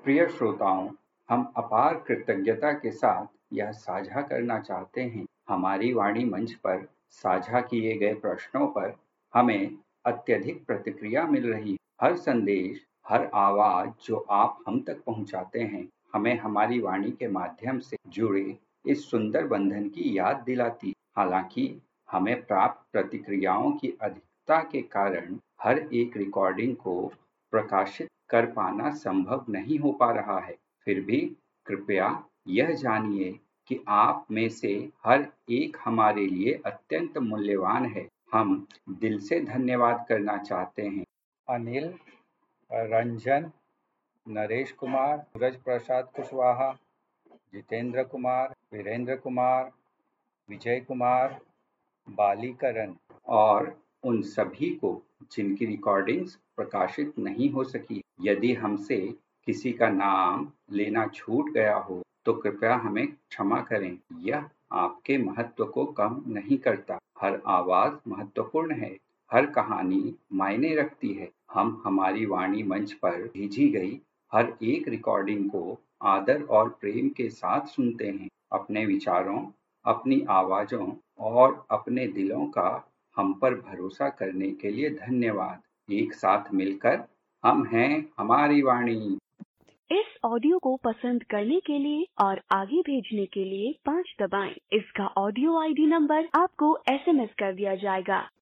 प्रिय श्रोताओं, हम अपार कृतज्ञता के साथ यह साझा करना चाहते हैं, हमारी वाणी मंच पर साझा किए गए प्रश्नों पर हमें अत्यधिक प्रतिक्रिया मिल रही है। हर संदेश, हर आवाज जो आप हम तक पहुंचाते हैं, हमें हमारी वाणी के माध्यम से जुड़े इस सुंदर बंधन की याद दिलाती। हालांकि हमें प्राप्त प्रतिक्रियाओं की अधिकता के कारण हर एक रिकॉर्डिंग को प्रकाशित कर पाना संभव नहीं हो पा रहा है। फिर भी कृपया यह जानिए कि आप में से हर एक हमारे लिए अत्यंत मूल्यवान है। हम दिल से धन्यवाद करना चाहते हैं अनिल, रंजन, नरेश कुमार, सूरज प्रसाद कुशवाहा, जितेंद्र कुमार, वीरेंद्र कुमार, विजय कुमार, बालीकरण और उन सभी को जिनकी रिकॉर्डिंग्स प्रकाशित नहीं हो सकी। यदि हमसे किसी का नाम लेना छूट गया हो तो कृपया हमें क्षमा करें। यह आपके महत्व को कम नहीं करता। हर आवाज महत्वपूर्ण है, हर कहानी मायने रखती है। हम हमारी वाणी मंच पर भेजी गई हर एक रिकॉर्डिंग को आदर और प्रेम के साथ सुनते हैं। अपने विचारों, अपनी आवाजों और अपने दिलों का हम पर भरोसा करने के लिए धन्यवाद। एक साथ मिलकर हम हैं हमारी वाणी। इस ऑडियो को पसंद करने के लिए और आगे भेजने के लिए 5 दबाएं। इसका ऑडियो ID नंबर आपको SMS कर दिया जाएगा।